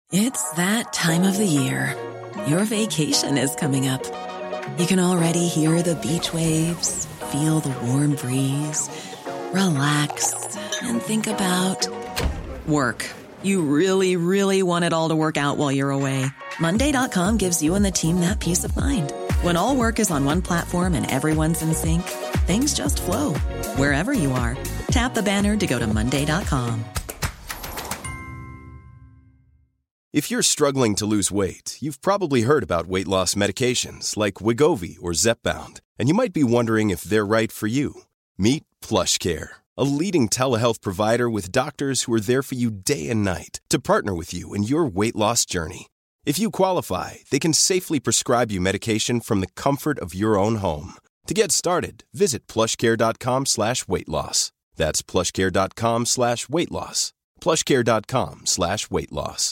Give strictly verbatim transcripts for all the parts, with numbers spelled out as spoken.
It's that time of the year. Your vacation is coming up. You can already hear the beach waves, feel the warm breeze, relax, and think about work. You really, really want it all to work out while you're away. Monday dot com gives you and the team that peace of mind. When all work is on one platform and everyone's in sync, things just flow. Wherever you are, tap the banner to go to Monday dot com. If you're struggling to lose weight, you've probably heard about weight loss medications like Wegovy or Zepbound, and you might be wondering if they're right for you. Meet PlushCare, a leading telehealth provider with doctors who are there for you day and night to partner with you in your weight loss journey. If you qualify, they can safely prescribe you medication from the comfort of your own home. To get started, visit plushcare.com slash weight loss. That's plushcare.com slash weight loss. plushcare.com slash weight loss.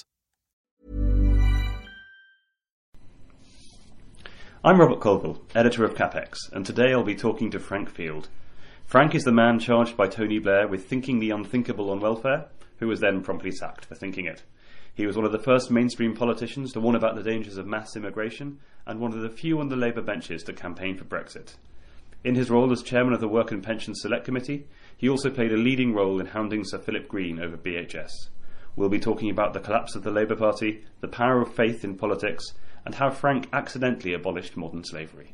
I'm Robert Colville, editor of CapEx, and today I'll be talking to Frank Field. Frank is the man charged by Tony Blair with thinking the unthinkable on welfare, who was then promptly sacked for thinking it. He was one of the first mainstream politicians to warn about the dangers of mass immigration, and one of the few on the Labour benches to campaign for Brexit. In his role as chairman of the Work and Pensions Select Committee, he also played a leading role in hounding Sir Philip Green over B H S. We'll be talking about the collapse of the Labour Party, the power of faith in politics, and how Frank accidentally abolished modern slavery.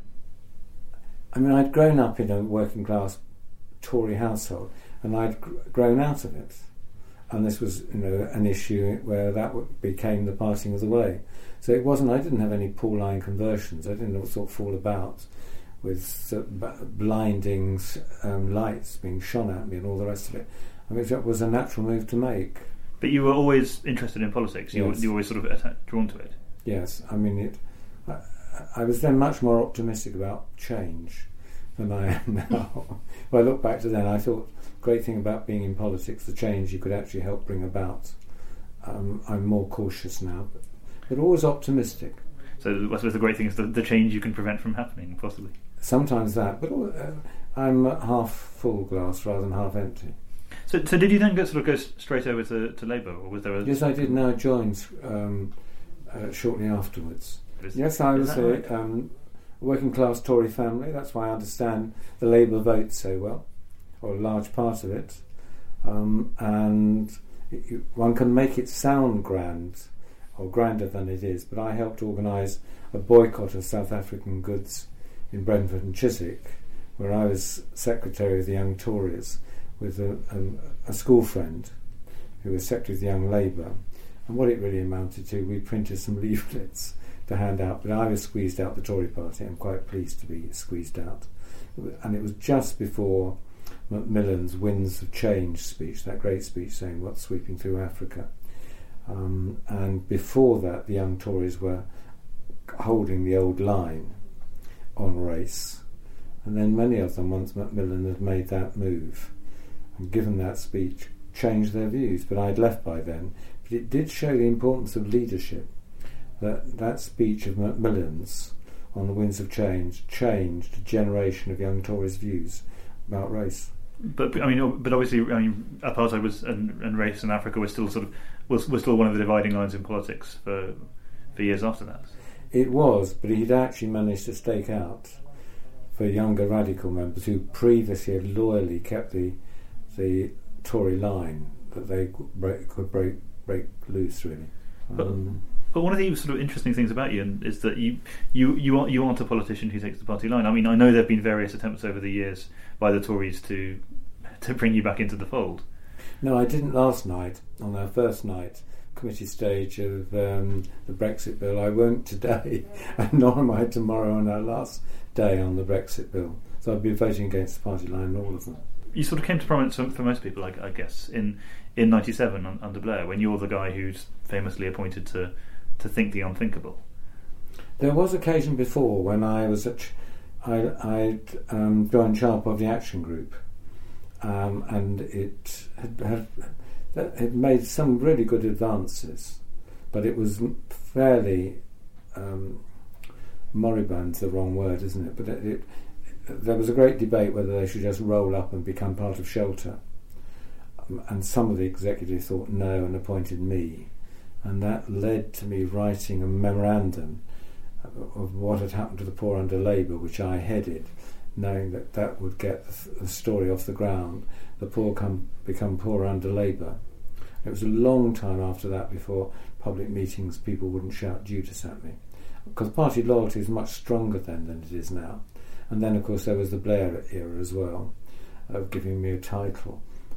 I mean, I'd grown up in a working class Tory household, and I'd gr- grown out of it. And this was, you know, an issue where that w- became the parting of the way. So it wasn't, I didn't have any Pauline conversions. I didn't sort of fall about with sort of b- blinding um, lights being shone at me and all the rest of it. I mean, it was a natural move to make. But you were always interested in politics. You, Yes. were, you were always sort of atta- drawn to it. Yes, I mean, it. I, I was then much more optimistic about change than I am now. If I look back to then, I thought great thing about being in politics, the change you could actually help bring about. Um, I'm more cautious now, but, but always optimistic. So I suppose the great thing is the, the change you can prevent from happening, possibly. Sometimes that, but uh, I'm half full glass rather than half empty. So, so did you then go, sort of go straight over to, to Labour, or was there a... Yes, I did. No, I joined um, uh, shortly afterwards. Is, yes, I was a right? um, working class Tory family. That's why I understand the Labour vote so well, or a large part of it. Um, and it, one can make it sound grand, or grander than it is, but I helped organise a boycott of South African goods in Brentford and Chiswick, where I was secretary of the Young Tories with a, a, a school friend who was secretary of the Young Labour. And what it really amounted to, we printed some leaflets to hand out, but I was squeezed out the Tory party. I'm quite pleased to be squeezed out. And it was just before Macmillan's Winds of Change speech, that great speech saying what's sweeping through Africa. Um, and before that, the Young Tories were holding the old line on race. And then many of them, once Macmillan had made that move and given that speech, changed their views. But I'd left by then. But it did show the importance of leadership. That that speech of Macmillan's on the Winds of Change changed a generation of young Tories' views about race. But I mean, but obviously, I mean, apartheid was and, and race in Africa was still sort of was, was still one of the dividing lines in politics for for years after that. It was, but he'd actually managed to stake out for younger radical members who previously had loyally kept the the Tory line that they break, could break break loose really. But, um, but one of the sort of interesting things about you is that you you you aren't, you aren't a politician who takes the party line. I mean, I know there have been various attempts over the years by the Tories to to bring you back into the fold. No, I didn't last night, on our first night, committee stage of um, the Brexit bill. I won't today, and nor am I tomorrow on our last day on the Brexit bill. So I'll be voting against the party line on all of them. You sort of came to prominence for most people, I, I guess, in in ninety-seven under Blair, when you're the guy who's famously appointed to, to think the unthinkable. There was occasion before when I was at, I, I'd um, joined Child Poverty Action Group, um, and it had, had it made some really good advances, but it was fairly um, moribund's the wrong word, isn't it? But it, it, there was a great debate whether they should just roll up and become part of Shelter, um, and some of the executives thought no and appointed me, and that led to me writing a memorandum of what had happened to the poor under Labour, which I headed, knowing that that would get the story off the ground. The poor come, become poor under Labour. It was a long time after that before public meetings people wouldn't shout Judas at me, because party loyalty is much stronger then than it is now. And then, of course, there was the Blair era as well, of giving me a title,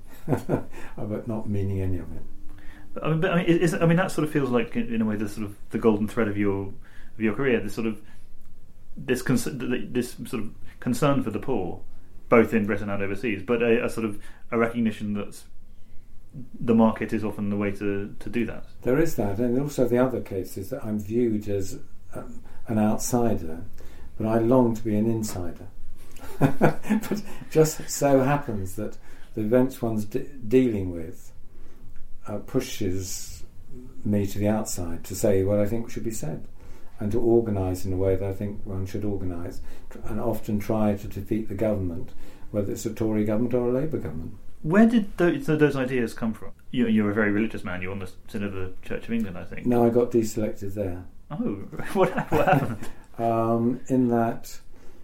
but not meaning any of it. But, I mean, but, I mean, is, I mean, that sort of feels like, in a way, the sort of the golden thread of your of your career. This sort of this cons- this sort of concern for the poor, both in Britain and overseas, but a, a sort of a recognition that the market is often the way to, to do that. There is that, and also the other case is that I'm viewed as um, an outsider, but I long to be an insider. But just so happens that the events one's de- dealing with uh, pushes me to the outside to say what I think should be said, and to organise in a way that I think one should organise, and often try to defeat the government, whether it's a Tory government or a Labour government. Where did those, those ideas come from? You, you're a very religious man. You're on the Synod of the Church of England, I think. No, I got deselected there. Oh, what, what happened? um, in that,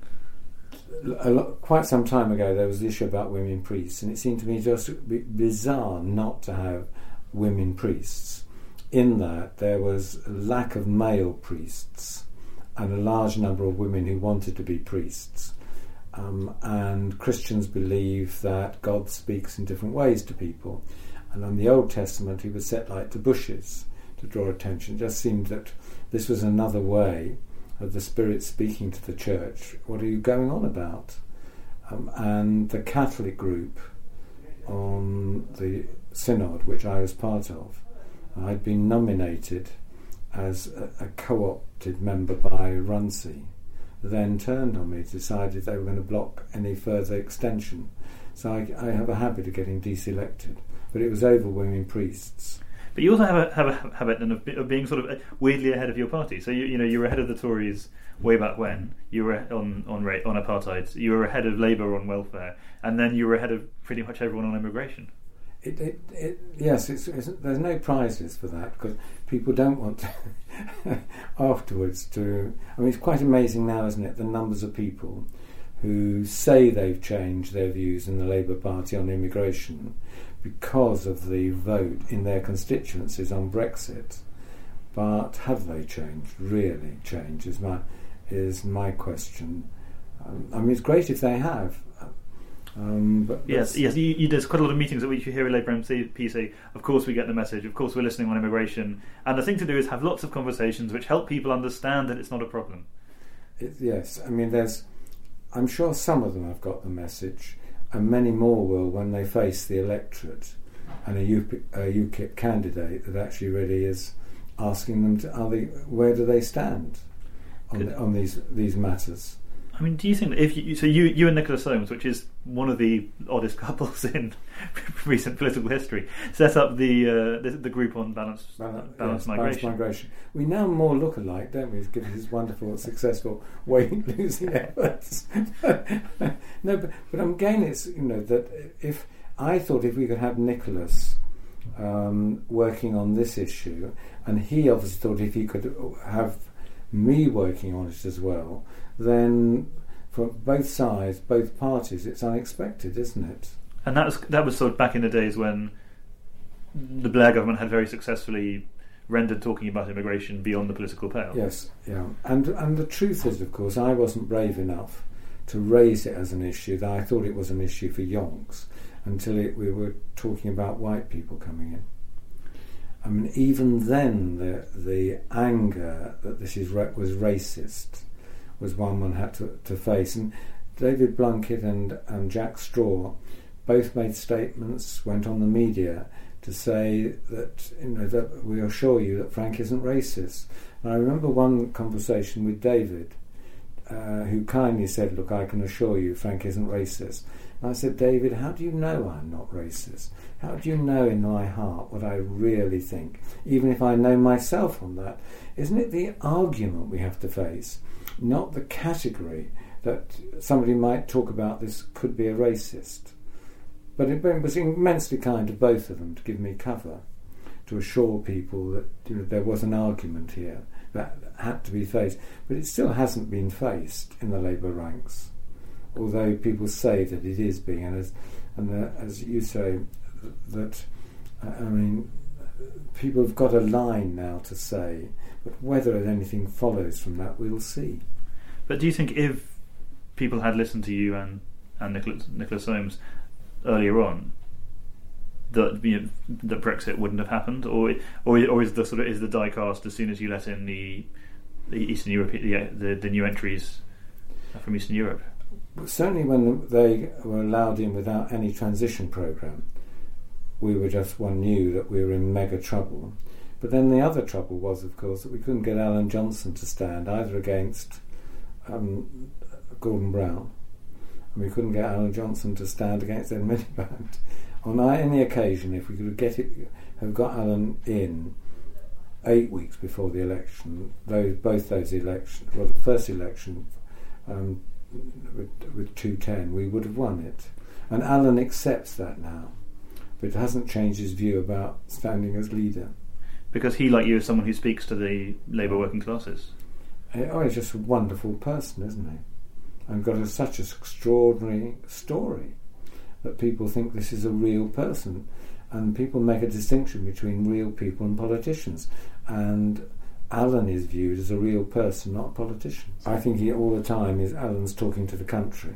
a lot, quite some time ago, there was the issue about women priests, and it seemed to me just b- bizarre not to have women priests. In that, there was a lack of male priests and a large number of women who wanted to be priests. Um, and Christians believe that God speaks in different ways to people. And in the Old Testament, he would set light to bushes to draw attention. It just seemed that this was another way of the Spirit speaking to the church. What are you going on about? Um, and the Catholic group on the Synod, which I was part of, I'd been nominated as a, a co-opted member by Runcie, then turned on me, decided they were going to block any further extension. So I, I have a habit of getting deselected, but it was over women priests. But you also have a, have a habit then of, of being sort of weirdly ahead of your party. So you, you know you were ahead of the Tories way back when. You were on on on apartheid. You were ahead of Labour on welfare, and then you were ahead of pretty much everyone on immigration. It, it, it, yes, it's, it's, there's no prizes for that because people don't want to afterwards to... I mean, it's quite amazing now, isn't it, the numbers of people who say they've changed their views in the Labour Party on immigration because of the vote in their constituencies on Brexit. But have they changed, really changed, is my, is my question. Um, I mean, it's great if they have. Um, but yes, yes. You, you, there's quite a lot of meetings at which you hear a Labour M P say, "Of course we get the message. Of course we're listening on immigration." And the thing to do is have lots of conversations which help people understand that it's not a problem. It, yes, I mean, there's. I'm sure some of them have got the message, and many more will when they face the electorate and a, U P, a UKIP candidate that actually really is asking them to, are they, where do they stand on, the, on these these matters. I mean, do you think that if you, so you you and Nicholas Soames, which is one of the oddest couples in recent political history, set up the uh, the, the group on balanced Balance, balance yes, migration. Balanced migration. We now more look alike, don't we? Given his wonderful, successful weight losing efforts. No, but, but again, it's you know that if I thought if we could have Nicholas um, working on this issue, and he obviously thought if he could have me working on it as well, then from both sides, both parties, it's unexpected, isn't it? And that was that was sort of back in the days when the Blair government had very successfully rendered talking about immigration beyond the political pale. Yes, yeah. And and the truth is, of course, I wasn't brave enough to raise it as an issue. That I thought it was an issue for yonks until it, we were talking about white people coming in. I mean, even then, the the anger that this is ra- was racist was one one had to, to face. And David Blunkett and, and Jack Straw both made statements, went on the media to say that, you know, that we assure you that Frank isn't racist. And I remember one conversation with David, uh, who kindly said, "Look, I can assure you Frank isn't racist." And I said, "David, how do you know I'm not racist? How do you know in my heart what I really think, even if I know myself on that? Isn't it the argument we have to face, not the category that somebody might talk about this could be a racist?" But it was immensely kind of both of them to give me cover, to assure people that, you know, there was an argument here that had to be faced, but it still hasn't been faced in the Labour ranks, although people say that it is being, and as, and the, as you say, that, uh, I mean, people have got a line now to say, but whether anything follows from that, we'll see. But do you think if people had listened to you and, and Nicholas, Nicholas Soames earlier on, that, you know, that Brexit wouldn't have happened, or or or is the sort of is the die cast as soon as you let in the the Eastern Europe, the the, the new entries from Eastern Europe? Certainly, when they were allowed in without any transition programme, we were just one knew that we were in mega trouble. But then the other trouble was, of course, that we couldn't get Alan Johnson to stand either against um, Gordon Brown, and we couldn't get Alan Johnson to stand against Ed Miliband. On any occasion, if we could get it, have got Alan in eight weeks before the election, those both those elections, well, the first election um, with, with two ten, we would have won it. And Alan accepts that now, but it hasn't changed his view about standing as leader. Because he, like you, is someone who speaks to the Labour working classes. Oh, he's just a wonderful person, isn't he? And got a, such an extraordinary story that people think this is a real person, and people make a distinction between real people and politicians, and Alan is viewed as a real person, not a politician. I think he all the time is Alan's talking to the country,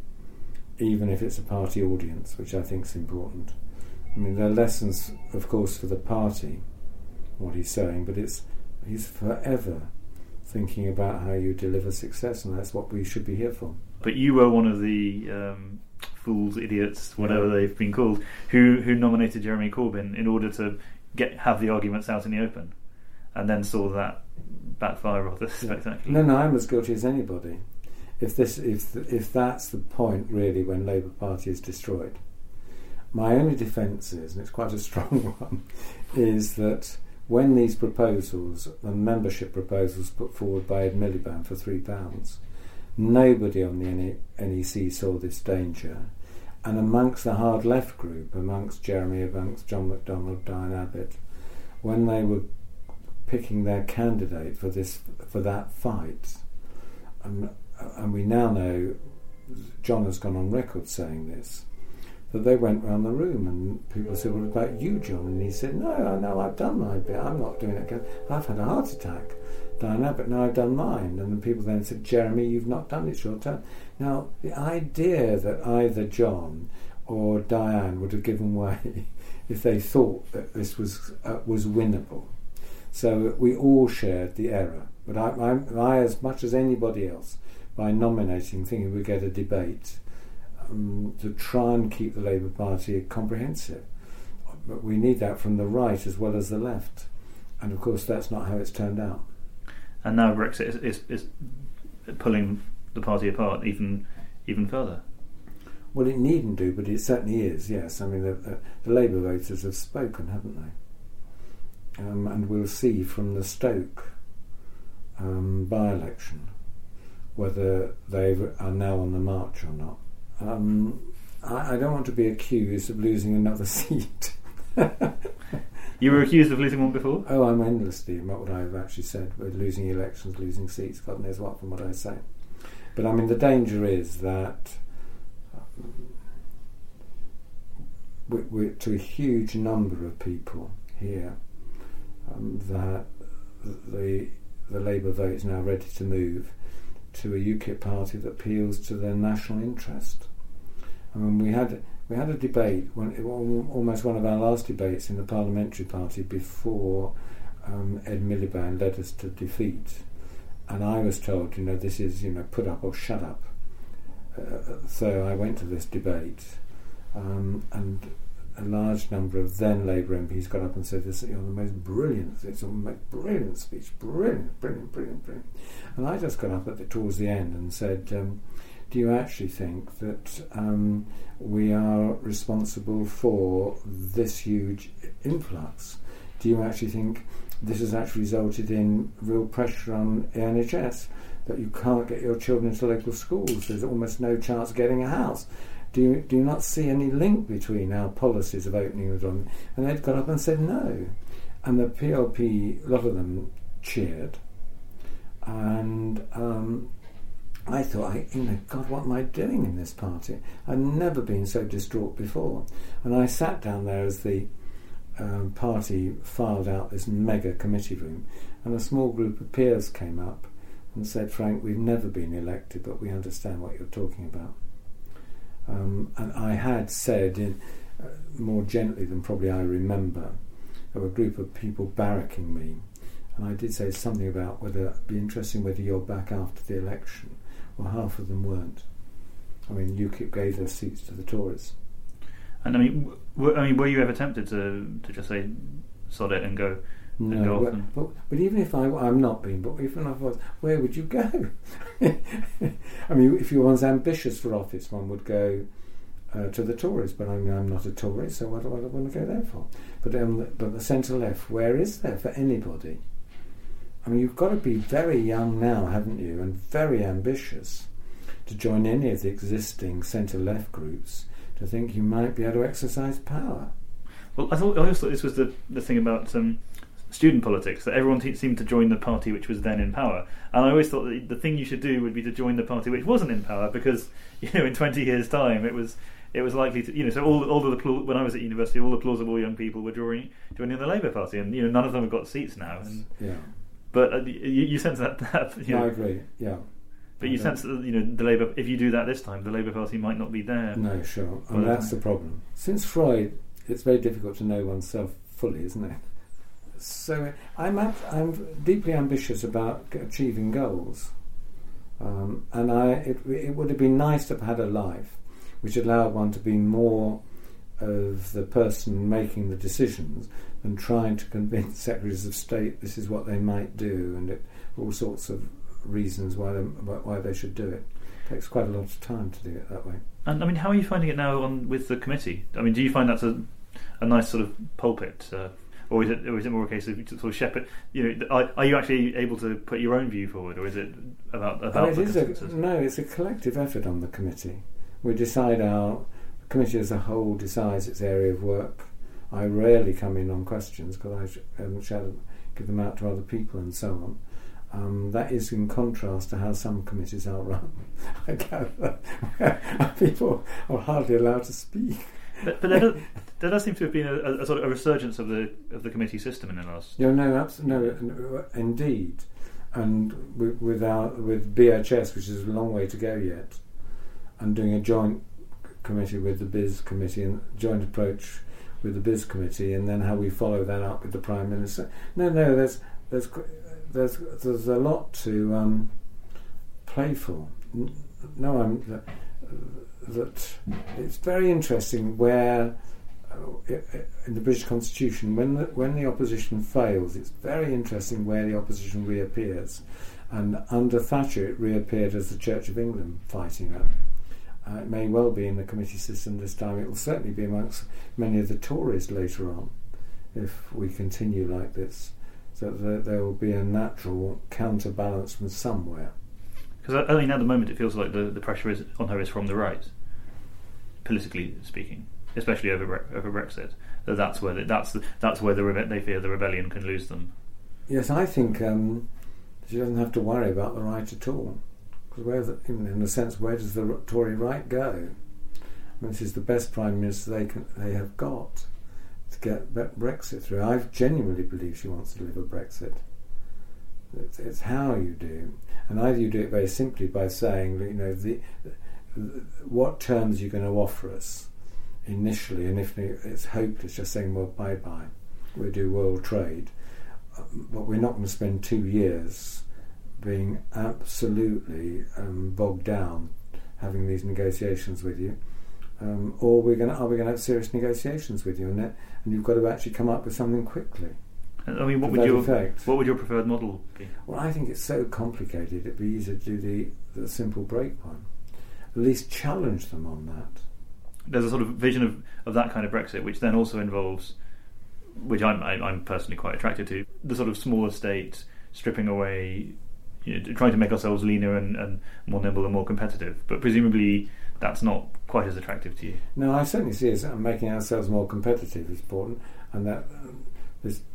even if it's a party audience, which I think is important. I mean, there are lessons, of course, for the party, what he's saying, but it's he's forever thinking about how you deliver success, and that's what we should be here for. But you were one of the um, fools, idiots, whatever yeah. they've been called, who who nominated Jeremy Corbyn in order to get have the arguments out in the open, and then saw that backfire rather spectacularly. No, no, I'm as guilty as anybody. If this, if if that's the point really when Labour Party is destroyed, my only defence is, and it's quite a strong one, is that when these proposals, the membership proposals put forward by Ed Miliband for three pounds, nobody on the N E C saw this danger, and amongst the hard left group, amongst Jeremy, amongst John McDonnell, Diane Abbott, when they were picking their candidate for this, for that fight, and, and we now know, John has gone on record saying this, that they went round the room and people said, "What about you, John?" And he said, "No, no, I've done my bit. I'm not doing it again. I've had a heart attack. Diane Abbott, no, I've done mine." And the people then said, "Jeremy, you've not done it. It's your turn." Now, the idea that either John or Diane would have given way if they thought that this was uh, was winnable. So we all shared the error. But I, I, I, as much as anybody else, by nominating, thinking we'd get a debate, Um, to try and keep the Labour Party comprehensive. But we need that from the right as well as the left. And of course that's not how it's turned out. And now Brexit is, is, is pulling the party apart even even further. Well, it needn't do, but it certainly is, yes. I mean, the, the, the Labour voters have spoken, haven't they? Um, and we'll see from the Stoke um, by-election whether they are now on the march or not. Um, I, I don't want to be accused of losing another seat. You were accused of losing one before? Oh, I'm endlessly not what I've actually said. We're losing elections, losing seats, God knows what from what I say. But I mean, the danger is that um, we, we, to a huge number of people here, um, that the the Labour vote is now ready to move to a UKIP party that appeals to their national interest. I mean, we had we had a debate, when, almost one of our last debates in the parliamentary party before um, Ed Miliband led us to defeat, and I was told, you know, this is, you know, put up or shut up. Uh, so I went to this debate, um, and a large number of then Labour M Ps got up and said, "This, you know, the most brilliant, it's a most brilliant speech, brilliant, brilliant, brilliant, brilliant." And I just got up at the, towards the end and said, um, "Do you actually think that um, we are responsible for this huge influx? Do you actually think this has actually resulted in real pressure on the N H S, that you can't get your children into local schools? There's almost no chance of getting a house. Do you, do you not see any link between our policies of opening the door?" And they'd got up and said no. and the P L P, a lot of them cheered, and um, I thought, I, you know, God, what am I doing in this party? I'd never been so distraught before. And I sat down there as the um, party filed out this mega committee room, and a small group of peers came up and said, Frank, we've never been elected, but we understand what you're talking about. Um, and I had said, in, uh, more gently than probably I remember, there were a group of people barracking me, and I did say something about whether it'd be interesting whether you're back after the election. Well, half of them weren't. I mean, UKIP gave their seats to the Tories. And I mean, w- I mean, were you ever tempted to to just say sod it and go? No, and go but, off and but, but even if I, I'm not being, but even if I was, where would you go? I mean, if you were ambitious for office, one would go uh, to the Tories. But I mean, I'm not a Tory, so what do I want to go there for? But um, but the centre left, where is there for anybody? I mean, you've got to be very young now, haven't you, and very ambitious to join any of the existing centre-left groups to think you might be able to exercise power. Well, I thought I always thought this was the the thing about um, student politics, that everyone te- seemed to join the party which was then in power, and I always thought that the thing you should do would be to join the party which wasn't in power, because you know in twenty years' time it was it was likely to, you know, so all all of the pl- when I was at university, all the plausible young people were joining joining the Labour Party, and you know none of them have got seats now. And, yeah. But uh, you, you sense that, that you No, know, I agree. Yeah. But you sense that you know the Labour. If you do that this time, the Labour Party might not be there. No, sure. And well, that's the problem. Since Freud, it's very difficult to know oneself fully, isn't it? So I'm at, I'm deeply ambitious about achieving goals, um, and I it, it would have been nice to have had a life which allowed one to be more of the person making the decisions than trying to convince secretaries of state this is what they might do, and it, all sorts of reasons why they, why they should do it. It takes quite a lot of time to do it that way. And I mean, how are you finding it now on with the committee? I mean, do you find that's a, a nice sort of pulpit, uh, or is it or is it more a case of sort of shepherd? You know, are, are you actually able to put your own view forward, or is it about about oh, it the is consensus? A, no, it's a collective effort on the committee. We decide our the committee as a whole decides its area of work. I rarely come in on questions because I um, shall give them out to other people and so on. Um, that is in contrast to how some committees are run. I gather people are hardly allowed to speak. But, but there, does, there does seem to have been a, a sort of a resurgence of the of the committee system in the last. No, no, absolutely, no, indeed, and with with, our, with B H S, which is a long way to go yet, and doing a joint committee with the Biz committee and joint approach with the Biz committee, and then how we follow that up with the Prime Minister. No, no, there's there's. There's there's a lot to um, play for. No, I'm that, that it's very interesting where uh, in the British Constitution, when the, when the opposition fails, it's very interesting where the opposition reappears. And under Thatcher, it reappeared as the Church of England fighting up. Uh, it may well be in the committee system this time. It will certainly be amongst many of the Tories later on, if we continue like this. So that there will be a natural counterbalance from somewhere. Because I mean, at the moment, it feels like the, the pressure is on her is from the right, politically speaking, especially over over Brexit. That that's where the, that's the, that's where the rebe- they fear the rebellion can lose them. Yes, I think um, she doesn't have to worry about the right at all. Because where, the, in, in a sense, where does the Tory right go? I mean, this is the best prime minister they can they have got to get Brexit through. I genuinely believe she wants to deliver Brexit. It's, it's how you do, and either you do it very simply by saying, you know, the, the what terms you're going to offer us initially, and if it's hopeless, just saying, well, bye bye, we do world trade, but we're not going to spend two years being absolutely um, bogged down having these negotiations with you. Um, or we're going to, are we going to have serious negotiations with you, and, that, and you've got to actually come up with something quickly. I mean, what would your effect. what would your preferred model be? Well, I think it's so complicated. It'd be easier to do the, the simple break one. At least challenge them on that. There's a sort of vision of, of that kind of Brexit, which then also involves, which I'm I, I'm personally quite attracted to, the sort of smaller states stripping away, you know, trying to make ourselves leaner and, and more nimble and more competitive. But presumably that's not quite as attractive to you. No, I certainly see it as making ourselves more competitive is important, and that um, there's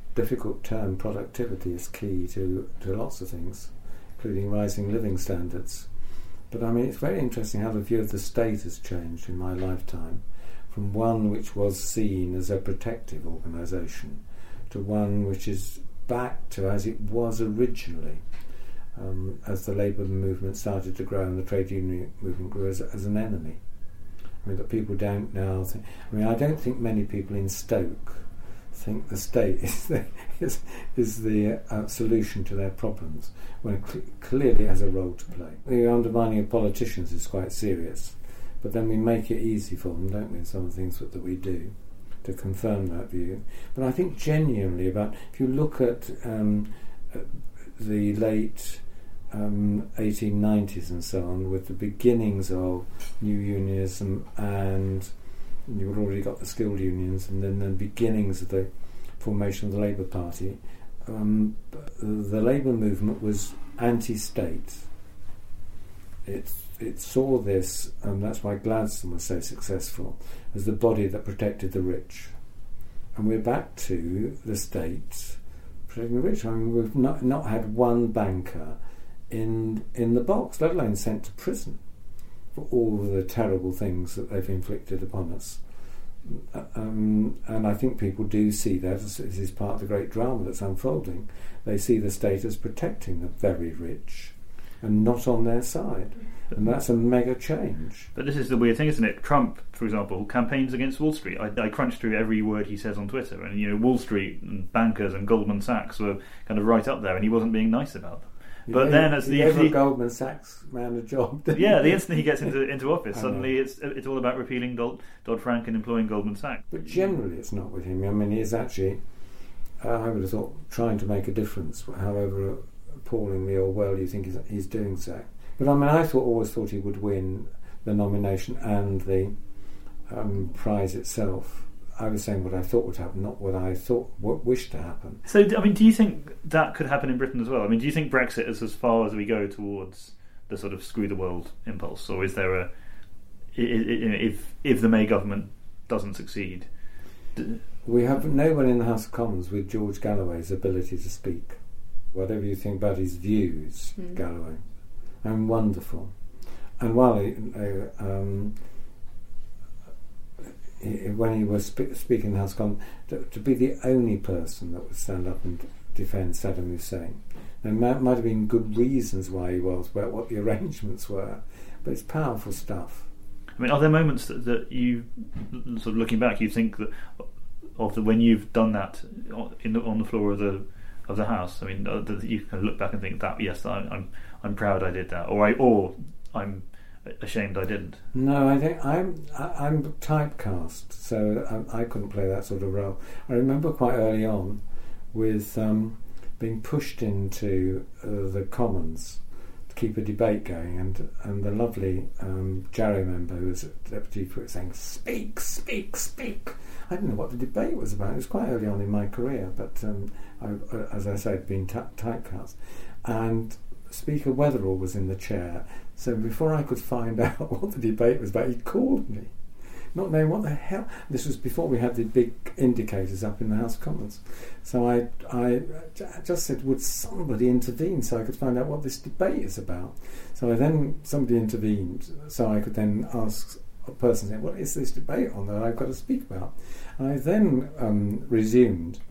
difficult term, productivity, is key to, to lots of things, including rising living standards. But I mean, it's very interesting how the view of the state has changed in my lifetime, from one which was seen as a protective organisation to one which is back to as it was originally, um, as the labour movement started to grow and the trade union movement grew as, as an enemy. I mean, that people don't now think... I mean, I don't think many people in Stoke think the state is the, is, is the uh, solution to their problems, when it cl- clearly has a role to play. The undermining of politicians is quite serious, but then we make it easy for them, don't we, in some of the things that, that we do, to confirm that view. But I think genuinely about, if you look at um, the late um, eighteen nineties and so on, with the beginnings of new unionism, and you've already got the skilled unions, and then the beginnings of the formation of the Labour Party, um, the Labour movement was anti-state. It, it saw this, and that's why Gladstone was so successful, as the body that protected the rich. And we're back to the state protecting the rich. I mean, we've not, not had one banker in in the box, let alone sent to prison for all the terrible things that they've inflicted upon us. Um, and I think people do see that as this is part of the great drama that's unfolding. They see the state as protecting the very rich and not on their side. And that's a mega change. But this is the weird thing, isn't it? Trump, for example, campaigns against Wall Street. I, I crunched through every word he says on Twitter, and you know, Wall Street and bankers and Goldman Sachs were kind of right up there, and he wasn't being nice about them. But he, then, as he the gave he, a Goldman Sachs man a job, didn't yeah, he? the instant he gets into into office, suddenly it's it's all about repealing Dodd-Frank and employing Goldman Sachs. But generally, it's not with him. I mean, he is actually, uh, I would have thought, trying to make a difference, however appallingly or well you think he's, he's doing so. But I mean, I thought always thought he would win the nomination and the um, prize itself. I was saying what I thought would happen, not what I thought, what wished to happen. So, I mean, do you think that could happen in Britain as well? I mean, do you think Brexit is as far as we go towards the sort of screw the world impulse, or is there a if if the May government doesn't succeed? We have no one in the House of Commons with George Galloway's ability to speak. Whatever you think about his views, mm. Galloway, and wonderful. And while he, uh, um, he, when he was spe- speaking in the House of Commons, to, to be the only person that would stand up and defend Saddam Hussein. There might, might have been good reasons why he was, about what the arrangements were, but it's powerful stuff. I mean, are there moments that, that you, sort of looking back, you think that of the, when you've done that in the, on the floor of the of the House? I mean, uh, that you can look back and think that yes, I, I'm I'm proud I did that, or I or I'm ashamed I didn't. No, I think I'm I, I'm typecast, so I, I couldn't play that sort of role. I remember quite early on with um, being pushed into uh, the Commons to keep a debate going, and and the lovely um, Jarrow member who was deputy for it saying, "Speak, speak, speak." I didn't know what the debate was about. It was quite early on in my career, but um, I, as I said, being t- typecast. And Speaker Weatherall was in the chair, so before I could find out what the debate was about, he called me, not knowing what the hell. This was before we had the big indicators up in the House of Commons. So I, I just said, would somebody intervene so I could find out what this debate is about? So I then, somebody intervened, so I could then ask a person saying, what is this debate on that I've got to speak about? And I then um, resumed.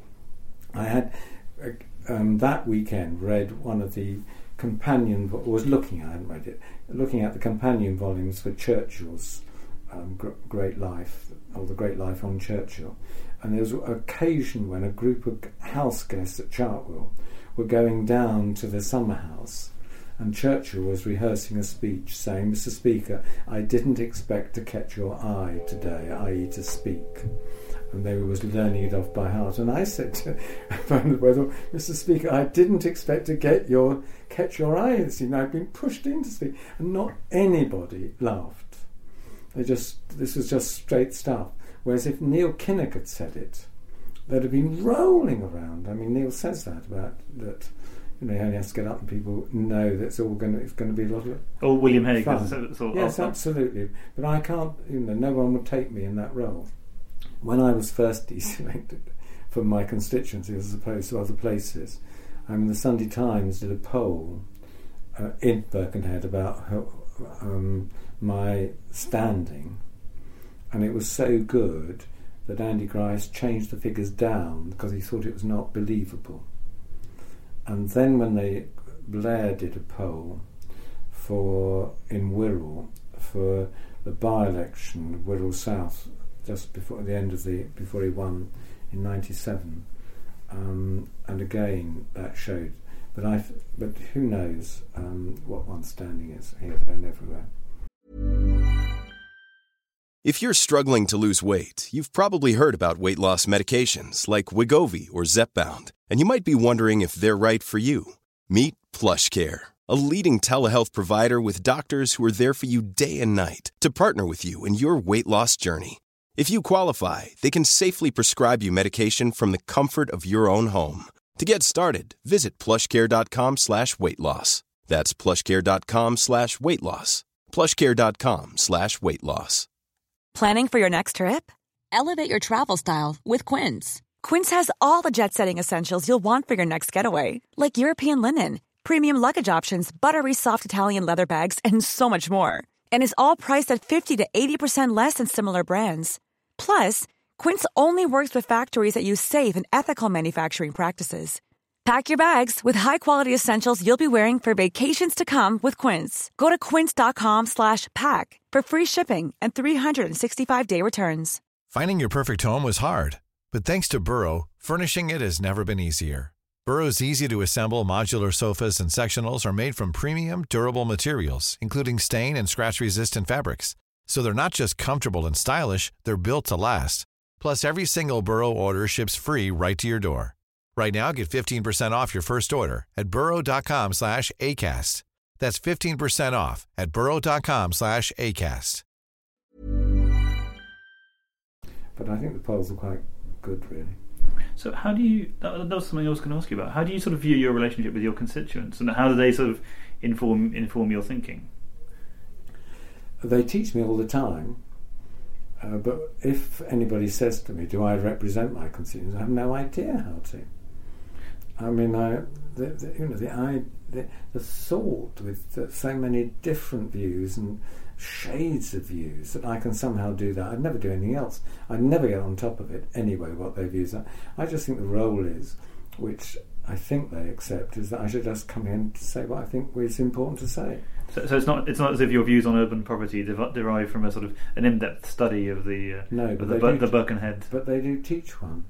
I had uh, um, that weekend read one of the companion, was looking at, I hadn't read it, looking at the companion volumes for Churchill's um, gr- Great Life, or the Great Life on Churchill. And there was an occasion when a group of house guests at Chartwell were going down to the summer house, and Churchill was rehearsing a speech saying, "Mister Speaker, I didn't expect to catch your eye today, that is to speak." And they was learning it off by heart. And I said to Weatherall, "Mister Speaker, I didn't expect to get your catch your eye this evening. I've been pushed in to speak." And not anybody laughed. They just this was just straight stuff. Whereas if Neil Kinnock had said it, they'd have been rolling around. I mean, Neil says that about that. You know, he only has to get up and people know that it's all going to, it's going to be a lot of Oh, William Hague. fun. So, yes, absolutely. But I can't, you know, no one would take me in that role. When I was first deselected, from my constituency as opposed to other places. I mean, the Sunday Times did a poll uh, in Birkenhead about how, um, my standing, and it was so good that Andy Grice changed the figures down because he thought it was not believable. And then when they Blair did a poll for in Wirral for the by-election of Wirral South just before the end of the before he won in ninety-seven, um, and again that showed. But I, but who knows um, what one's standing is here, there, and everywhere. If you're struggling to lose weight, you've probably heard about weight loss medications like Wegovy or Zepbound, and you might be wondering if they're right for you. Meet PlushCare, a leading telehealth provider with doctors who are there for you day and night to partner with you in your weight loss journey. If you qualify, they can safely prescribe you medication from the comfort of your own home. To get started, visit plushcare.com slash weight loss. That's plushcare.com slash weight loss. plushcare.com slash weight loss. Planning for your next trip? Elevate your travel style with Quince. Quince has all the jet-setting essentials you'll want for your next getaway, like European linen, premium luggage options, buttery soft Italian leather bags, and so much more. And is all priced at fifty to eighty percent less than similar brands. Plus, Quince only works with factories that use safe and ethical manufacturing practices. Pack your bags with high-quality essentials you'll be wearing for vacations to come with Quince. Go to quince.com slash pack for free shipping and three sixty-five day returns. Finding your perfect home was hard, but thanks to Burrow, furnishing it has never been easier. Burrow's easy-to-assemble modular sofas and sectionals are made from premium, durable materials, including stain and scratch-resistant fabrics. So they're not just comfortable and stylish, they're built to last. Plus, every single Burrow order ships free right to your door. Right now, get fifteen percent off your first order at burrow.com slash ACAST. That's fifteen percent off at burrow.com slash ACAST. But I think the polls are quite good, really. So how do you, that, that was something I was going to ask you about, how do you sort of view your relationship with your constituents, and how do they sort of inform inform your thinking? They teach me all the time, uh, but if anybody says to me, do I represent my constituents, I have no idea how to. I mean, I, the, the, you know, the, I, the, the thought with the, so many different views and shades of views that I can somehow do that. I'd never do anything else. I'd never get on top of it anyway, what their views are. I just think the role is, which I think they accept, is that I should just come in to say what I think is important to say. So, so it's not it's not as if your views on urban property dev- derive from a sort of an in-depth study of the uh, no, of but the, they Bu- do the t- Birkenhead. But they do teach one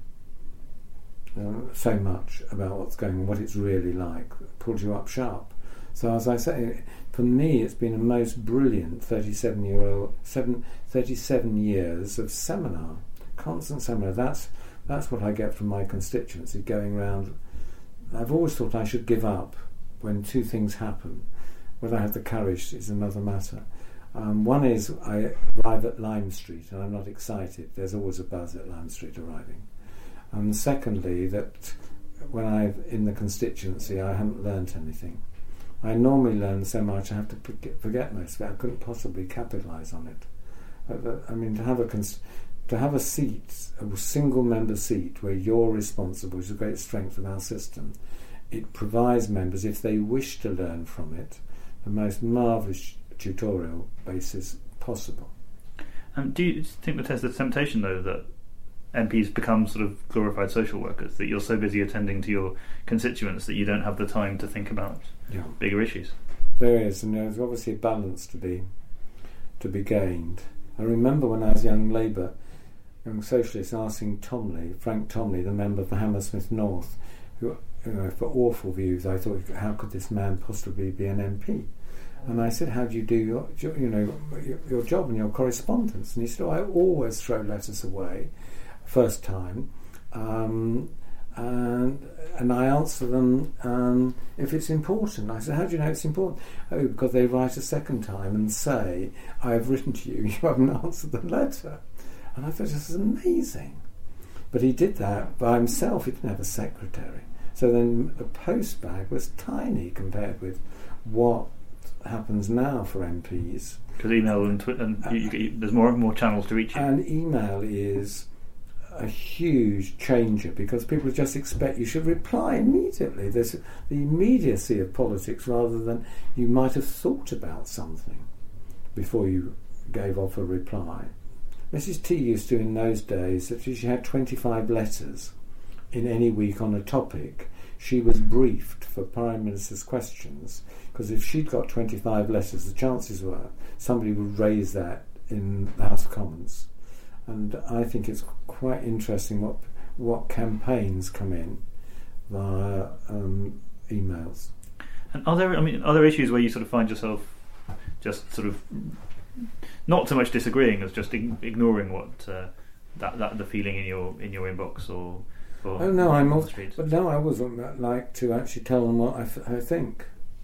uh, so much about what's going on, what it's really like. It pulls you up sharp. So as I say, for me, it's been a most brilliant thirty-seven year old, seven, thirty-seven years of seminar, constant seminar. That's that's what I get from my constituency, going round. I've always thought I should give up when two things happen. Whether I have the courage is another matter. Um, one is I arrive at Lime Street and I'm not excited. There's always a buzz at Lime Street arriving. And secondly, that when I'm in the constituency, I haven't learnt anything. I normally learn so much I have to forget most of it. I couldn't possibly capitalise on it. I mean, to have a cons- to have a seat, a single member seat, where you're responsible, which is a great strength of our system. It provides members, if they wish to learn from it, the most marvellous tutorial basis possible. Um, do you think that there's the temptation, though, that M Ps become sort of glorified social workers, that you're so busy attending to your constituents that you don't have the time to think about yeah. bigger issues? There is, and there's obviously a balance to be to be gained. I remember when I was young Labour, young socialist, asking Tomley, Frank Tomley, the member of the Hammersmith North, who, you know, for awful views, I thought, how could this man possibly be an M P? And I said, how do you do your, you know, your, your job and your correspondence? And he said, oh, I always throw letters away, first time, um, and and I answer them um, if it's important. I said, how do you know it's important? Oh, because they write a second time and say, I have written to you, you haven't answered the letter. And I thought, this is amazing. But he did that by himself. He didn't have a secretary. So then the post bag was tiny compared with what happens now for M Ps. Because email and, twi- and you, you, you, there's more and more channels to reach you. And email is a huge changer, because people just expect you should reply immediately. There's the immediacy of politics, rather than you might have thought about something before you gave off a reply. Missus T used to, in those days, if she had twenty-five letters in any week on a topic, she was briefed for Prime Minister's questions, because if she'd got twenty-five letters, the chances were somebody would raise that in the House of Commons. And I think it's quite interesting what what campaigns come in via um, emails. And are there, I mean, are there issues where you sort of find yourself just sort of not so much disagreeing as just ig- ignoring what uh, that that the feeling in your in your inbox or? or oh no, I'm on all, the streets? but no, I wasn't like to actually tell them what I, f- I think.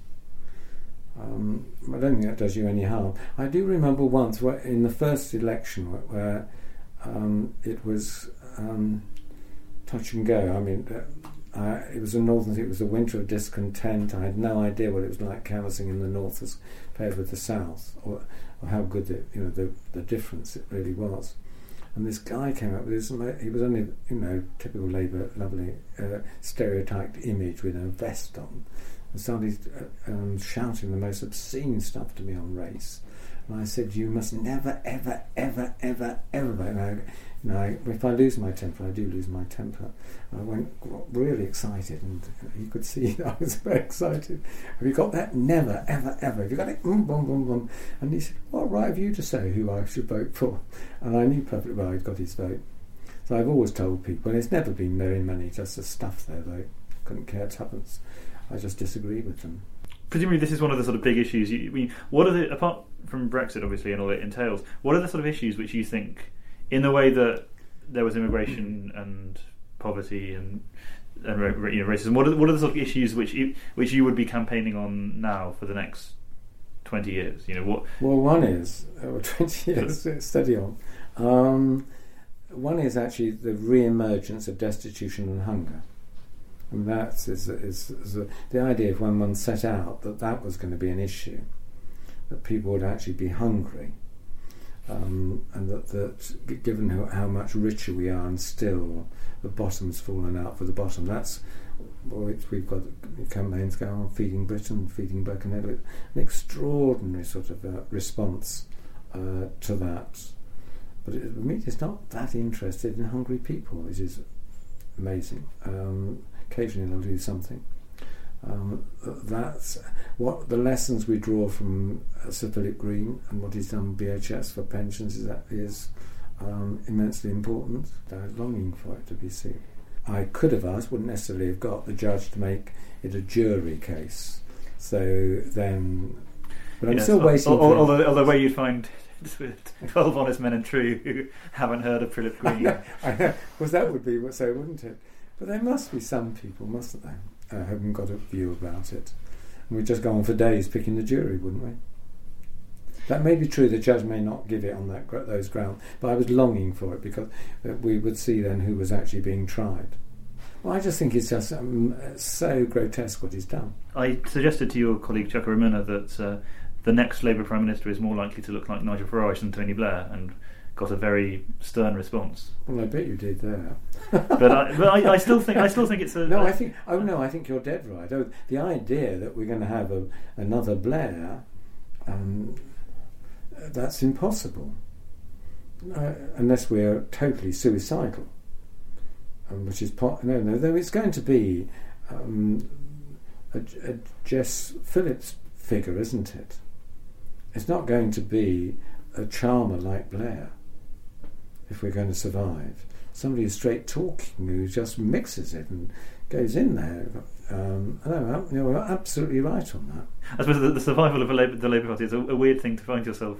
Um, I don't think that does you any harm. I do remember once where, in the first election where. where Um, it was um, touch and go. I mean, uh, I, it was a northern. It was a winter of discontent. I had no idea what it was like canvassing in the north as compared with the south, or, or how good the, you know the the difference it really was. And this guy came up with this. He was only, you know, typical Labour, lovely uh, stereotyped image with a vest on, and started uh, um, shouting the most obscene stuff to me on race. And I said, you must never, ever, ever, ever, ever. And I, you know, I, if I lose my temper, I do lose my temper. I went really excited, and you could see that I was very excited. Have you got that? Never, ever, ever. Have you got it? Mm, boom, boom, boom. And he said, what right have you to say who I should vote for? And I knew perfectly well I'd got his vote. So I've always told people, and it's never been very many, just the stuff there, though. Couldn't care tuppence. I just disagree with them. Presumably this is one of the sort of big issues. You, I mean, what are the, apart from Brexit obviously and all it entails, what are the sort of issues which you think, in the way that there was immigration and poverty and and you know, racism, what are, what are the sort of issues which you, which you would be campaigning on now for the next twenty years? You know what? Well, one is oh, twenty years. Steady on. Um, one is actually the re-emergence of destitution and hunger. And that is, is, is a, the idea of when one set out that that was going to be an issue, that people would actually be hungry, um, and that, that given how, how much richer we are, and still the bottom's fallen out for the bottom. That's well, it's, we've got campaigns going on, Feeding Britain, Feeding Birkenhead, an extraordinary sort of uh, response uh, to that. But it, the media's not that interested in hungry people. It is amazing. Um, Occasionally they'll do something. Um, that's what the lessons we draw from uh, Sir Philip Green and what he's done with B H S for pensions is that is um, immensely important. They're longing for it to be seen. I could have asked, wouldn't necessarily have got the judge to make it a jury case. So then, but I'm yes, still waiting. Although, for although, although where you'd find twelve honest men and true who haven't heard of Philip Green. I know, I know. Well, that would be so, wouldn't it? But there must be some people, mustn't there, uh, who haven't got a view about it. And we'd just go on for days picking the jury, wouldn't we? That may be true, the judge may not give it on that those grounds, but I was longing for it, because uh, we would see then who was actually being tried. Well, I just think it's just um, so grotesque what he's done. I suggested to your colleague Chuka Umunna that uh, the next Labour Prime Minister is more likely to look like Nigel Farage than Tony Blair, and got a very stern response. Well, I bet you did there. but I, but I, I still think I still think it's a no. I think oh no, I think you're dead right. Oh, the idea that we're going to have a, another Blair, um, that's impossible, uh, unless we're totally suicidal. Um, which is po- no, no. Though it's going to be um, a, a Jess Phillips figure, isn't it? It's not going to be a charmer like Blair. If we're going to survive, somebody who's straight talking, who just mixes it and goes in there. Um, I know, you're absolutely right on that. I suppose the, the survival of a Labour, the Labour Party is a, a weird thing to find yourself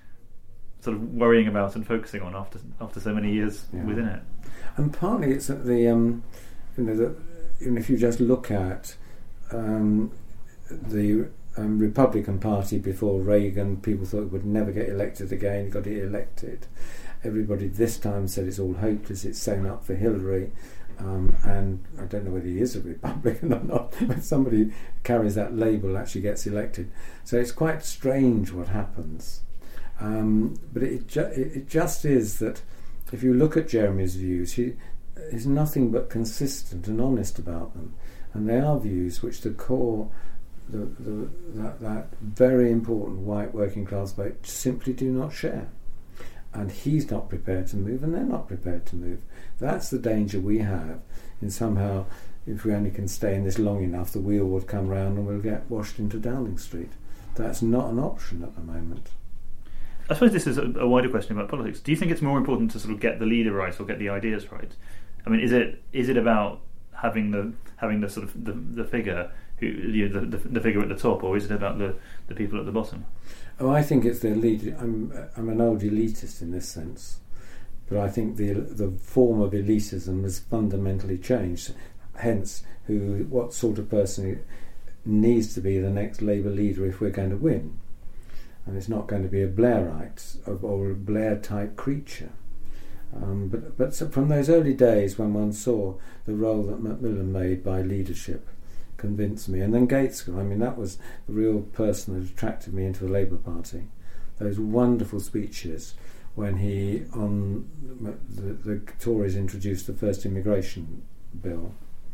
sort of worrying about and focusing on after after so many years yeah. within it. And partly it's that the um, you know, the, you know, if you just look at um, the um, Republican Party before Reagan, people thought it would never get elected again. He got it elected. Everybody this time said it's all hopeless, it's sewn up for Hillary, um, and I don't know whether he is a Republican or not, but somebody who carries that label actually gets elected. So it's quite strange what happens. Um, but it, ju- it just is that if you look at Jeremy's views, he is nothing but consistent and honest about them, and they are views which the core, the, the, that, that very important white working class vote simply do not share. And he's not prepared to move, and they're not prepared to move. That's the danger we have in somehow, if we only can stay in this long enough, the wheel will come round and we'll get washed into Downing Street. That's not an option at the moment. I suppose this is a, a wider question about politics. Do you think it's more important to sort of get the leader right or get the ideas right? I mean, is it is it about having the having the sort of the, the figure who you know, the, the the figure at the top, or is it about the, the people at the bottom? Oh, I think it's the elite. I'm I'm an old elitist in this sense, but I think the the form of elitism has fundamentally changed. Hence, who what sort of person needs to be the next Labour leader if we're going to win, and it's not going to be a Blairite or a Blair-type creature. Um, but but so from those early days when one saw the role that Macmillan made by leadership, convinced me, and then Gaitskell. I mean, that was the real person that attracted me into the Labour Party. Those wonderful speeches when he, on the, the Tories introduced the first immigration bill,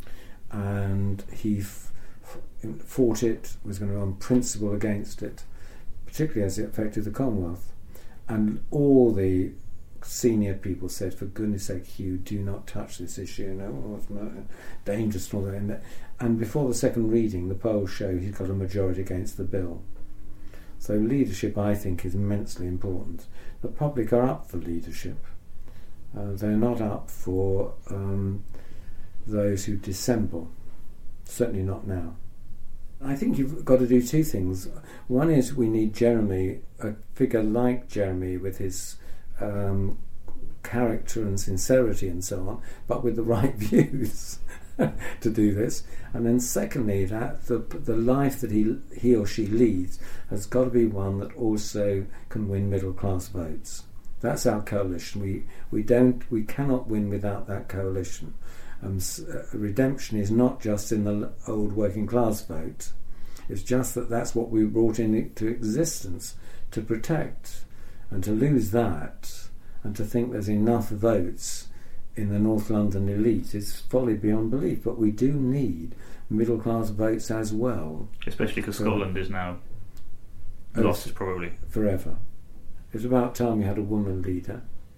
and he f- f- fought it, was going to on principle against it, particularly as it affected the Commonwealth, and all the senior people said, for goodness sake, Hugh, do not touch this issue, you know, it's dangerous and all that. And before the second reading, the polls show he's got a majority against the bill. So leadership, I think, is immensely important. The public are up for leadership. Uh, they're not up for um, those who dissemble. Certainly not now. I think you've got to do two things. One is we need Jeremy, a figure like Jeremy with his Um, character and sincerity and so on, but with the right views to do this. And then secondly, that the the life that he he or she leads has got to be one that also can win middle class votes. That's our coalition. We we don't we cannot win without that coalition. Um, uh, redemption is not just in the old working class vote. It's just that that's what we brought into existence to protect. And to lose that, and to think there's enough votes in the North London elite is folly beyond belief. But we do need middle class votes as well. Especially because Scotland is now lost, probably. Forever. It's about time we had a woman leader.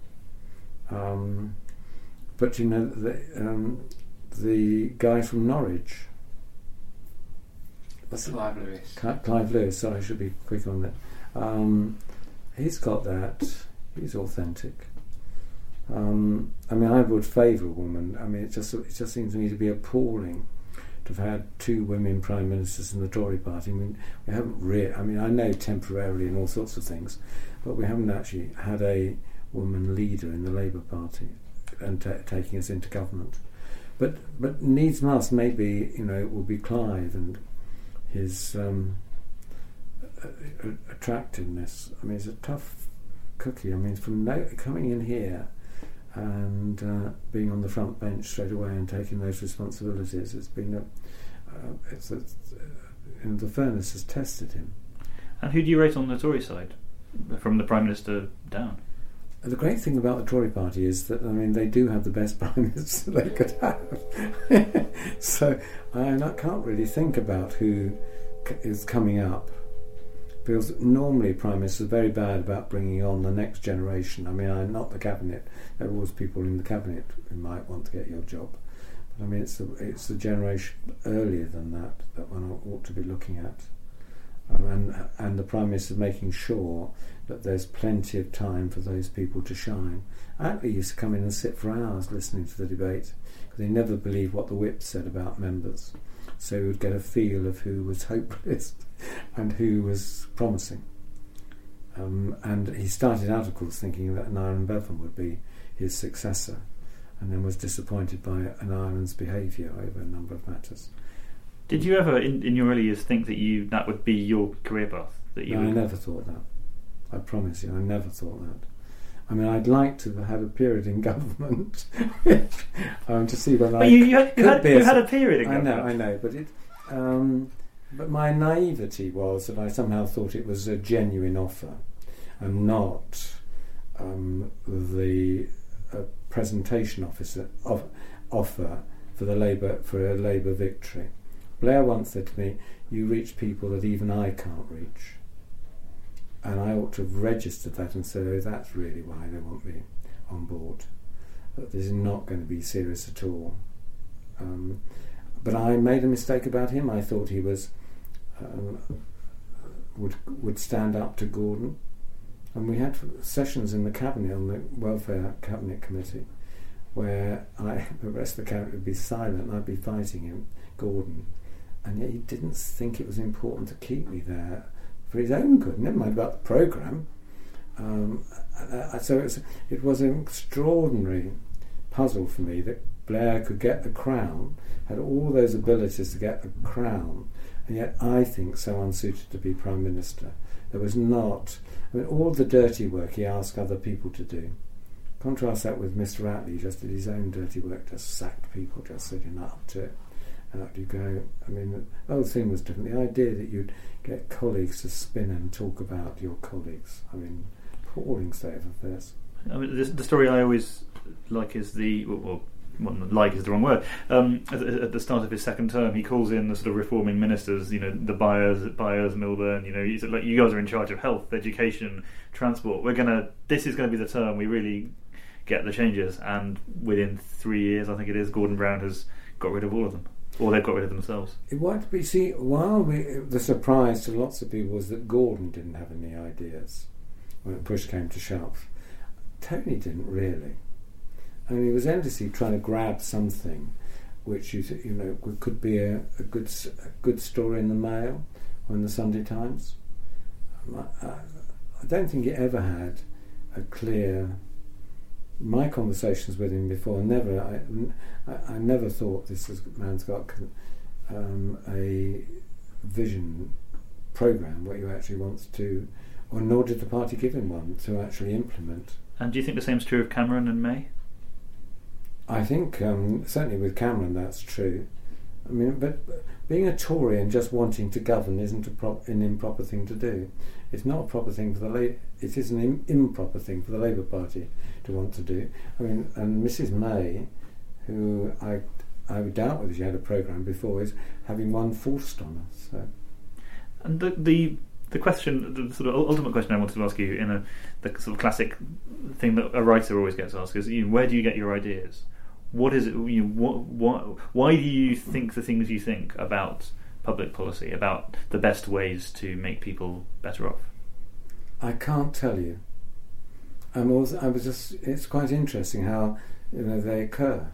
Um, but you know, the, um, the guy from Norwich. What's Clive Lewis. Clive Lewis, sorry, I should be quick on that. Um, He's got that. He's authentic. Um, I mean, I would favour a woman. I mean, it just it just seems to me to be appalling to have had two women prime ministers in the Tory party. I mean, we haven't really. I mean, I know temporarily and all sorts of things, but we haven't actually had a woman leader in the Labour Party and t- taking us into government. But but needs must, maybe, you know, it will be Clive and his. Um, attractiveness. I mean, it's a tough cookie. I mean, from no, coming in here and uh, being on the front bench straight away and taking those responsibilities, it's been a. Uh, it's a, you know, the furnace has tested him. And who do you rate on the Tory side, from the Prime Minister down? And the great thing about the Tory party is that, I mean, they do have the best Prime Minister they could have. So I, I can't really think about who c- is coming up. Because normally Prime Ministers are very bad about bringing on the next generation. I mean, I'm not the cabinet. There are always people in the cabinet who might want to get your job. But I mean, it's the, it's the generation earlier than that that one ought to be looking at. Um, and, and the Prime Minister making sure that there's plenty of time for those people to shine. Attlee used to come in and sit for hours listening to the debate, because he never believed what the whip said about members. So he would get a feel of who was hopeless and who was promising. Um, and he started out, of course, thinking that an Ireland Bevan would be his successor, and then was disappointed by an Ireland's behaviour over a number of matters. Did you ever, in, in your early years, think that you that would be your career path? That you No, would... I never thought that. I promise you, I never thought that. I mean, I'd like to have had a period in government um, to see whether but I you, you had, could you had, be you a, had a period in I government. know, I know, but it. Um, but my naivety was that I somehow thought it was a genuine offer, and not um, the a presentation officer of, offer for the Labour for a Labour victory. Blair once said to me, "You reach people that even I can't reach." And I ought to have registered that and said, "Oh, that's really why they want me on board. That this is not going to be serious at all." Um, but I made a mistake about him. I thought he was um, would would stand up to Gordon, and we had sessions in the cabinet on the Welfare Cabinet Committee, where I, the rest of the cabinet would be silent, and I'd be fighting him, Gordon, and yet he didn't think it was important to keep me there for his own good. Never mind about the programme. Um, uh, so it was, it was an extraordinary puzzle for me that Blair could get the crown, had all those abilities to get the crown, and yet I think so unsuited to be Prime Minister. There was not, I mean, all the dirty work he asked other people to do. Contrast that with Mister Attlee, he just did his own dirty work, just sacked people, just said, "You're not up to it." And up you go. I mean, the whole thing was different. The idea that you'd get colleagues to spin and talk about your colleagues, I mean, appalling state of affairs. I mean, this, the story I always like is the, well, well well, like is the wrong word. Um, at, at the start of his second term, he calls in the sort of reforming ministers, you know, the Byers, Byers, Milburn. You know, he's like, "You guys are in charge of health, education, transport. We're gonna. This is going to be the term we really get the changes." And within three years, I think it is, Gordon Brown has got rid of all of them, or they've got rid of themselves. What we see, while we, the surprise to lots of people was that Gordon didn't have any ideas when push came to shove. Tony didn't really. I mean, he was endlessly trying to grab something which you you know could be a, a good a good story in the Mail or in the Sunday Times. I, I don't think he ever had a clear. My conversations with him before, never. I, I, I never thought this is, man's got um, a vision programme what he actually wants to, or nor did the party give him one to actually implement. And do you think the same is true of Cameron and May? I think um, certainly with Cameron that's true. I mean, but being a Tory and just wanting to govern isn't a prop, an improper thing to do. It's not a proper thing for the La- it is an im- improper thing for the Labour Party to want to do. I mean, and Missus May, who I I would doubt whether she had a programme before, is having one forced on us. So. And the the the question, the sort of ultimate question I wanted to ask you, in a the sort of classic thing that a writer always gets asked, is, you know, where do you get your ideas? What is it? You know, what, what, why do you think the things you think about public policy, about the best ways to make people better off? I can't tell you. I'm also, I was just. It's quite interesting how, you know, they occur.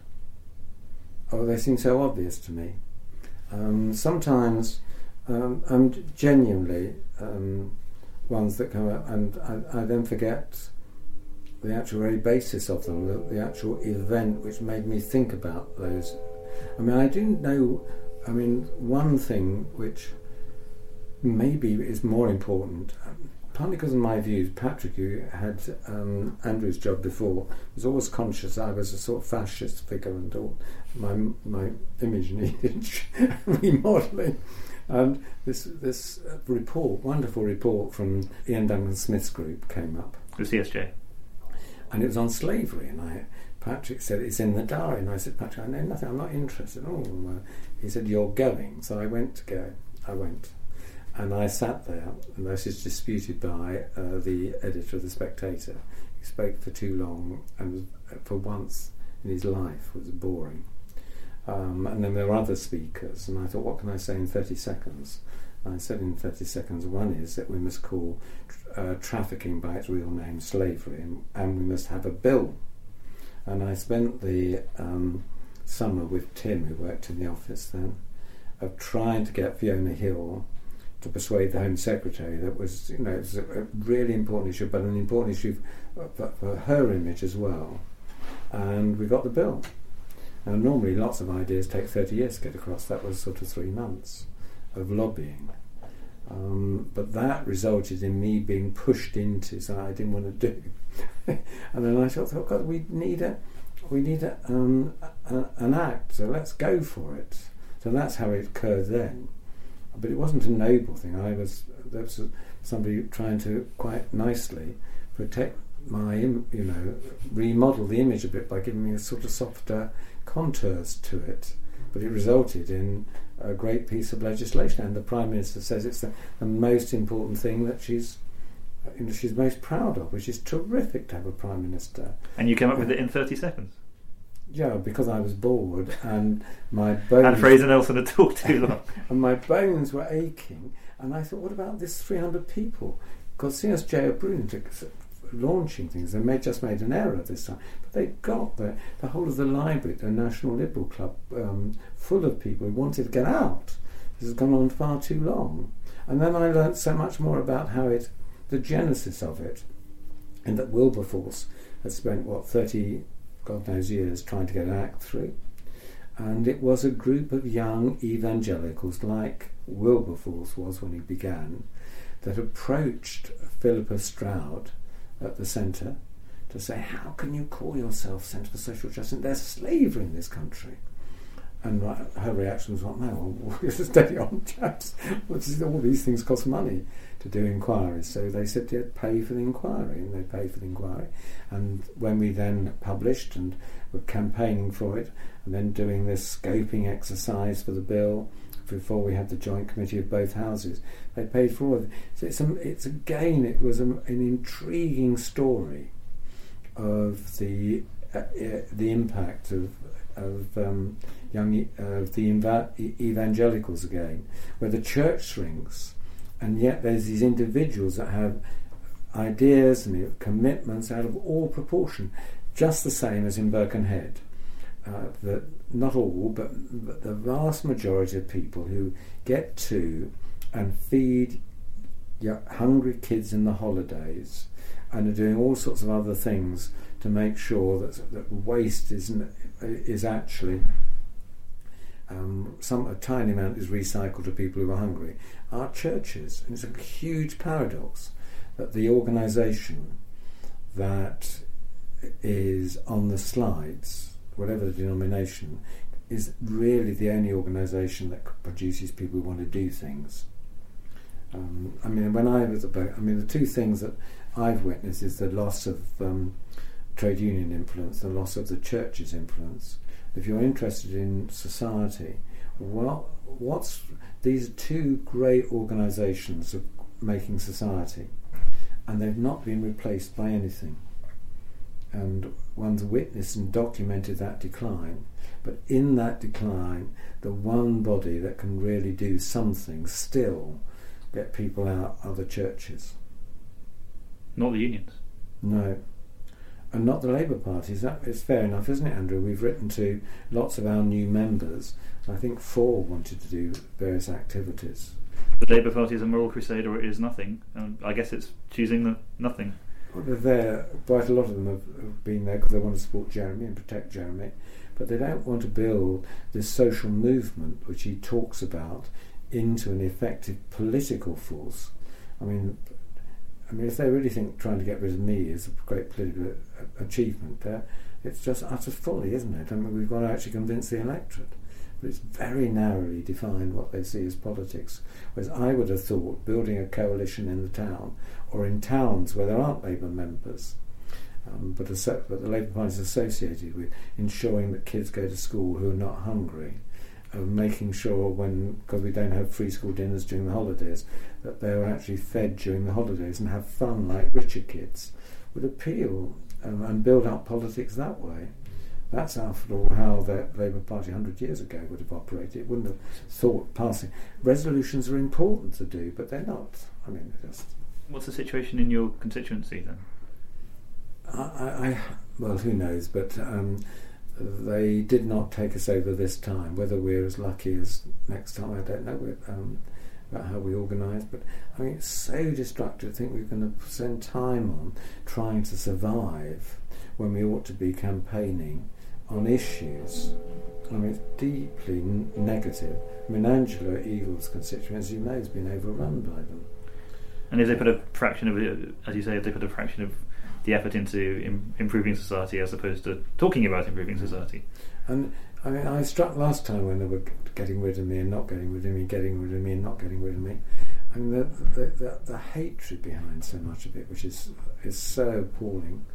Oh, they seem so obvious to me. Um, sometimes, um, I'm genuinely um, ones that come up, and I, I then forget the actual very basis of them, the, the actual event which made me think about those. I mean, I didn't know. I mean, one thing which maybe is more important, um, partly because of my views. Patrick, who had um, Andrew's job before, was always conscious I was a sort of fascist figure and all my my image needed remodelling. And this this report, wonderful report from Ian Duncan Smith's group, came up. The C S J. And it was on slavery, and I, Patrick said, "It's in the diary." And I said, "Patrick, I know nothing, I'm not interested." Oh, well. He said, "You're going." So I went to go. I went. And I sat there, and this is disputed by uh, the editor of The Spectator. He spoke for too long, and was, for once in his life was boring. Um, and then there were other speakers, and I thought, what can I say in thirty seconds? And I said in thirty seconds, one is that we must call uh, trafficking by its real name slavery, and, and we must have a bill. And I spent the um, summer with Tim, who worked in the office then, of trying to get Fiona Hill to persuade the Home Secretary that was, you know, it was a, a really important issue, but an important issue for, for her image as well. And we got the bill. Now, normally lots of ideas take thirty years to get across. That was sort of three months of lobbying. Um, but that resulted in me being pushed into something I didn't want to do. And then I thought, oh God, we need a, we need a, um, a, an act, so let's go for it. So that's how it occurred then. But it wasn't a noble thing. I was, there was somebody trying to quite nicely protect my, im- you know, remodel the image a bit by giving me a sort of softer contours to it. But it resulted in a great piece of legislation, and the Prime Minister says it's the, the most important thing that she's, you know, she's most proud of, which is terrific to have a Prime Minister. And you came up with it in thirty seconds? Yeah, because I was bored and my bones... And Fraser Nelson had talked too long. and my bones were aching, and I thought, what about this three hundred people? Because C S J O'Brien took launching things. They may just made an error this time, but they got the the whole of the library, the National Liberal Club, um, full of people who wanted to get out. This has gone on far too long. And then I learnt so much more about how it, the genesis of it, and that Wilberforce had spent what thirty, God knows, years trying to get an act through. And it was a group of young evangelicals, like Wilberforce was when he began, that approached Philippa Stroud at the centre to say, how can you call yourself Centre for Social Justice? There's slavery in this country. And her reaction was, well, no, well, steady on, chaps. All these things cost money to do inquiries. So they said they'd pay for the inquiry, and they paid for the inquiry. And when we then published and were campaigning for it, and then doing this scoping exercise for the bill, before we had the joint committee of both houses, they paid for all of it. So it's, a, it's again, it was a, an intriguing story of the uh, uh, the impact of of um, young uh, of the eva- evangelicals again, where the church shrinks, and yet there's these individuals that have ideas and commitments out of all proportion, just the same as in Birkenhead. Uh, that not all, but, but the vast majority of people who get to and feed yeah, hungry kids in the holidays and are doing all sorts of other things to make sure that, that waste is is actually um, some a tiny amount is recycled to people who are hungry are churches. And it's a huge paradox that the organisation that is on the slides, whatever the denomination, is really the only organisation that produces people who want to do things. Um, I mean, when I was about, I mean, the two things that I've witnessed is the loss of um, trade union influence, the loss of the church's influence. If you're interested in society, well, what's these are two great organisations of making society, and they've not been replaced by anything. And one's witnessed and documented that decline, but in that decline, the one body that can really do something still get people out are the churches. Not the unions. No. And not the Labour Party. That is fair enough, isn't it, Andrew? We've written to lots of our new members. I think four wanted to do various activities. The Labour Party is a moral crusade, or it is nothing. Um, I guess it's choosing the nothing. Well, they're there. Quite a lot of them have, have been there because they want to support Jeremy and protect Jeremy, but they don't want to build this social movement which he talks about into an effective political force. I mean, I mean, if they really think trying to get rid of me is a great political achievement, uh, it's just utter folly, isn't it? I mean, we've got to actually convince the electorate. But it's very narrowly defined what they see as politics. Whereas I would have thought building a coalition in the town, or in towns where there aren't Labour members, um, but, a, but the Labour Party is associated with ensuring that kids go to school who are not hungry, of making sure when, because we don't have free school dinners during the holidays, that they're actually fed during the holidays and have fun like richer kids, would appeal um, and build up politics that way. That's, after all, how the Labour Party one hundred years ago would have operated. It wouldn't have thought passing. Resolutions are important to do, but they're not. I mean, they're just... What's the situation in your constituency, then? I, I well, who knows, but um, they did not take us over this time. Whether we're as lucky as next time, I don't know um, about how we organise, but I mean, it's so destructive. I think we're going to spend time on trying to survive when we ought to be campaigning on issues. I mean, it's deeply n- negative. I mean, Angela Eagle's constituency, as you know, has been overrun by them. And if they put a fraction of it, as you say, if they put a fraction of the effort into im- improving society as opposed to talking about improving society. And I mean, I was struck last time when they were getting rid of me and not getting rid of me, getting rid of me and not getting rid of me. I mean, the, the, the, the hatred behind so much of it, which is is so appalling.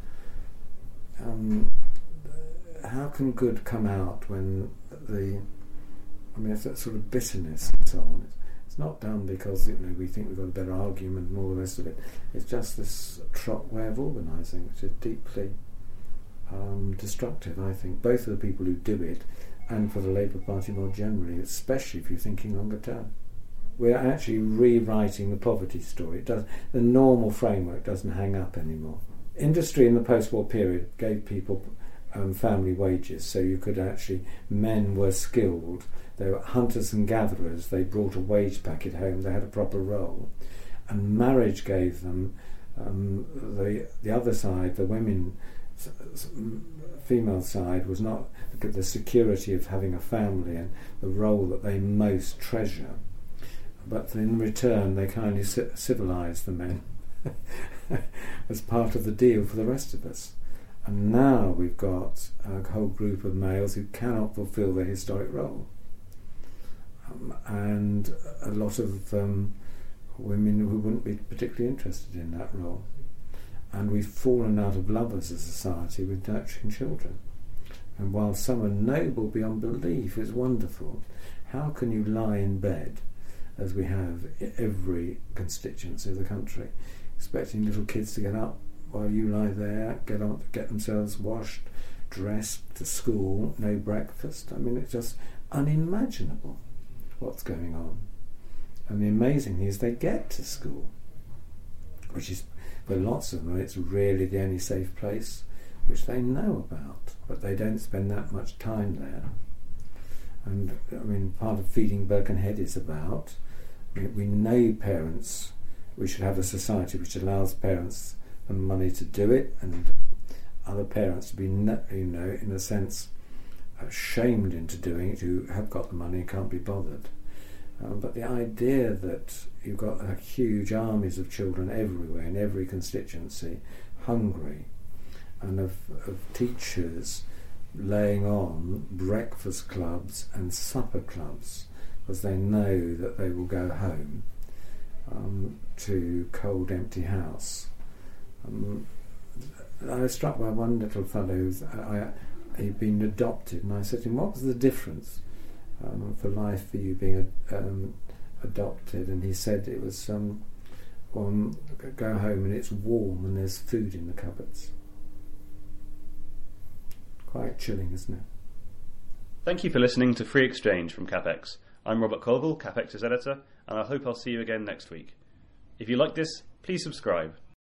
Um, how can good come out when the, I mean, it's that sort of bitterness and so on. It's, it's not done because, you know, we think we've got a better argument and all the rest of it. It's just this trot way of organising, which is deeply um, destructive, I think, both for the people who do it and for the Labour Party more generally, especially if you're thinking longer term. We're actually rewriting the poverty story. It does, the normal framework doesn't hang up anymore. Industry in the post-war period gave people um, family wages, so you could actually, men were skilled, they were hunters and gatherers, they brought a wage packet home, they had a proper role. And marriage gave them, um, the, the other side, the women, female side, was not the security of having a family and the role that they most treasure. But in return, they kindly civilised the men as part of the deal for the rest of us. And now we've got a whole group of males who cannot fulfil their historic role. Um, and a lot of um, women who wouldn't be particularly interested in that role. And we've fallen out of love as a society with nurturing children. And while some are noble beyond belief, it's wonderful, how can you lie in bed, as we have in every constituency of the country, expecting little kids to get up while you lie there, get on, get themselves washed, dressed, to school, no breakfast? I mean, it's just unimaginable what's going on. And the amazing thing is they get to school, which is, for lots of them, it's really the only safe place which they know about, but they don't spend that much time there. And I mean, part of Feeding Birkenhead is about, we, we know parents, we should have a society which allows parents the money to do it, and other parents to be, no, you know, in a sense, uh, shamed into doing it, who have got the money and can't be bothered. Um, but the idea that you've got uh, huge armies of children everywhere, in every constituency, hungry, and of, of teachers laying on breakfast clubs and supper clubs because they know that they will go home um, to cold, empty house. Um, I was struck by one little fellow who's, I, he'd been adopted, and I said to him, what was the difference um, for life for you being um, adopted? And he said it was um, um, go home and it's warm and there's food in the cupboards. Quite chilling, isn't it? Thank you for listening to Free Exchange from CapX. I'm Robert Colville, CapX's editor, and I hope I'll see you again next week. If you like this, please subscribe.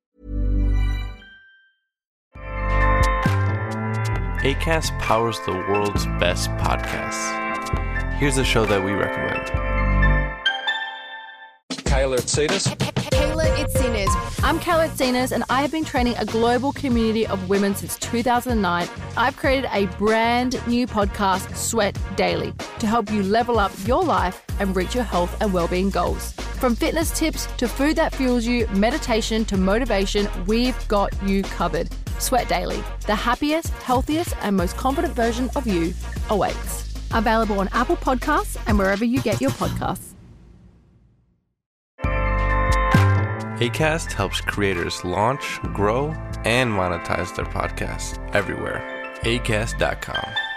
Acast powers the world's best podcasts. Here's a show that we recommend. Kayla Itsinas. Kayla Itsinas. I'm Kayla Itsinas, and I have been training a global community of women since two thousand nine. I've created a brand new podcast, Sweat Daily, to help you level up your life and reach your health and well-being goals. From fitness tips to food that fuels you, meditation to motivation, we've got you covered. Sweat Daily, the happiest, healthiest, and most confident version of you awaits. Available on Apple Podcasts and wherever you get your podcasts. Acast helps creators launch, grow, and monetize their podcasts everywhere. Acast dot com.